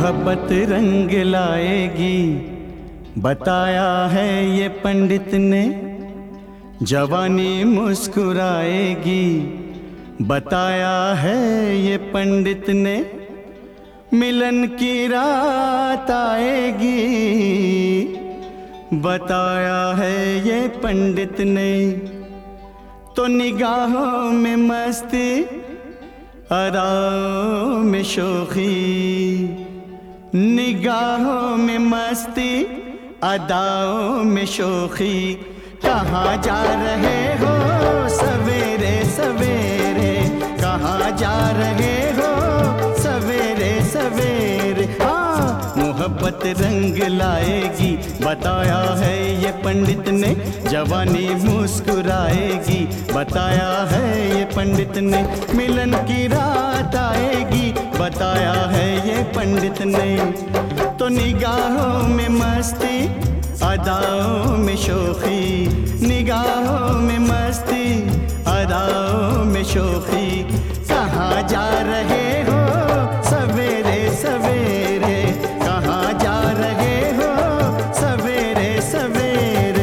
मोहब्बत रंग लाएगी, बताया है ये पंडित ने। जवानी मुस्कुराएगी, बताया है ये पंडित ने। मिलन की रात आएगी, बताया है ये पंडित ने। तो निगाहों में मस्ती, अदाओं में शोखी, निगाहों में मस्ती, अदाओं में शोखी। कहाँ जा रहे हो सवेरे सवेरे, कहाँ जा रहे हो सवेरे सवेरे। हाँ, मोहब्बत रंग लाएगी, बताया है ये पंडित ने। जवानी मुस्कुराएगी, बताया है ये पंडित ने। मिलन की रात आएगी, बताया है ये पंडित ने। तो निगाहों में मस्ती, अदाओं में शोखी, निगाहों में मस्ती, अदाओं में शोखी। कहाँ जा रहे हो सवेरे सवेरे, कहाँ जा रहे हो सवेरे सवेरे।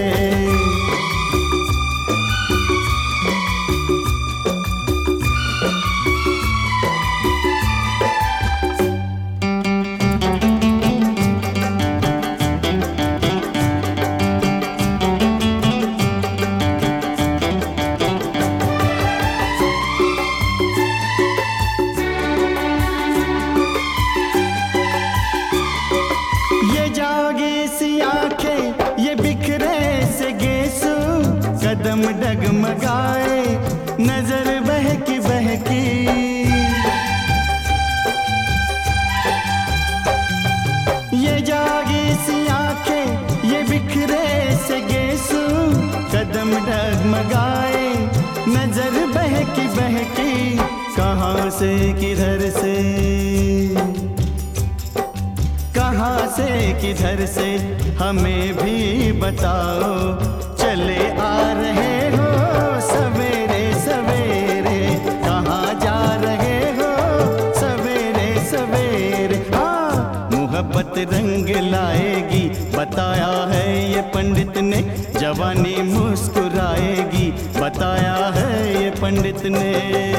कदम डगमगाए, नजर बहकी बहकी। ये जागी सी आंखें, ये बिखरे से गेसू। कदम डगमगाए, नजर बहकी बहकी। कहाँ से किधर से, कहाँ से किधर से, हमें भी बताओ। चले आ रहे हो सवेरे सवेरे, कहाँ जा रहे हो सवेरे सवेरे। हाँ, मोहब्बत रंग लाएगी, बताया है ये पंडित ने। जवानी मुस्कुराएगी, बताया है ये पंडित ने।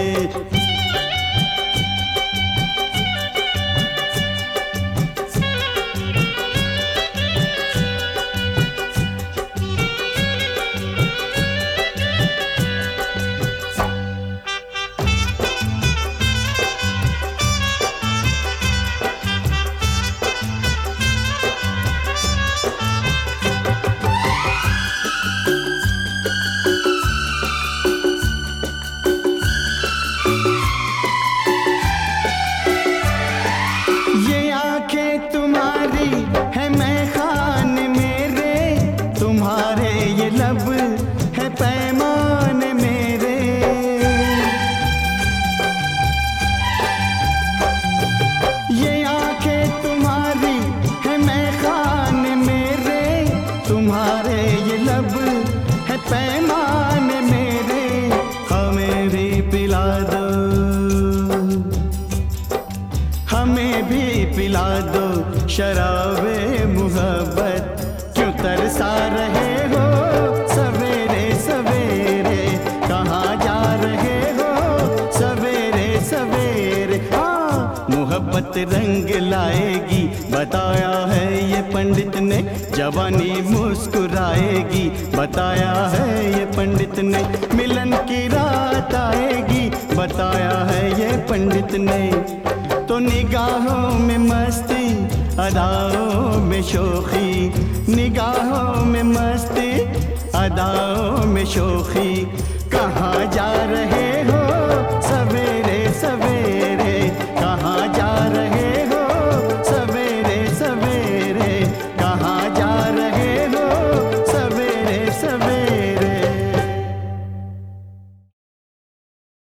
पैमाने मेरे, हमें भी पिला दो, हमें भी पिला दो शराबे मोहब्बत। क्यों तरसा रहे हो सवेरे सवेरे, कहाँ जा रहे हो सवेरे सवेरे। हाँ, मोहब्बत रंग लाएगी, बताया है ये पंडित ने। जवानी मुस्कुराएगी, बताया है ये पंडित ने। मिलन की रात आएगी, बताया है ये पंडित ने। तो निगाहों में मस्ती, अदाओं में शोखी, निगाहों में मस्ती, अदाओं में शोखी।